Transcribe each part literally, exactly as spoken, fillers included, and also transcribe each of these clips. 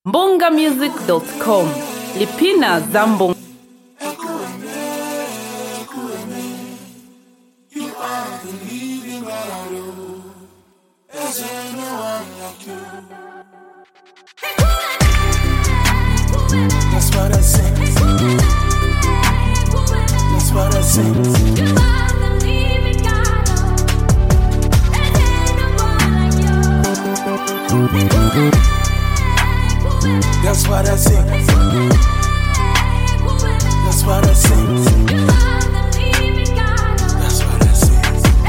mbonga music dot com. Lipina Zambong. That's what I say. That's what I say. That's what I say. That's what I say. That's what I say.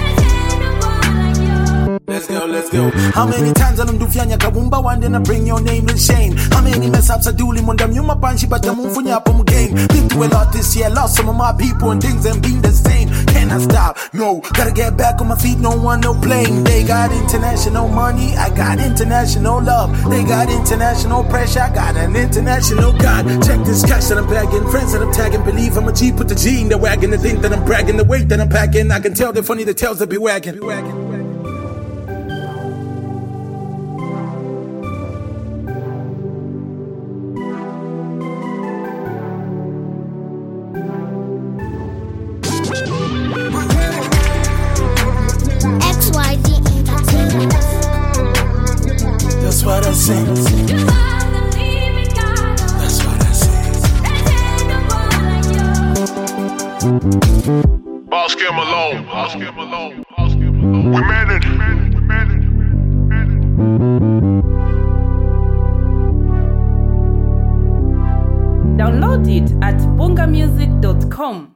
Let's go, let's go. How many times I don't do fianya kabumba one then I bring your name to shame? How many mess ups I do lim on them? You my panchi but I move on your pum game. Been through a lot this year, lost some of my people and things and been the same. Can I stop? No, gotta get back on my feet, no one, no blame. They got international money, I got international love. They got international pressure, I got an international God. Check this cash that I'm bagging, friends that I'm tagging. Believe I'm a G, put the G in the wagon. The thing that I'm bragging, the weight that I'm packing. I can tell they're funny, the tails that be wagging. Be wagging. X Y Z Entertainment. That's what I say. That's what I say. Boss Kim alone. Boss Kim alone. Boss Kim alone. We made it. We made it. We made it. Download it at bonga music dot com.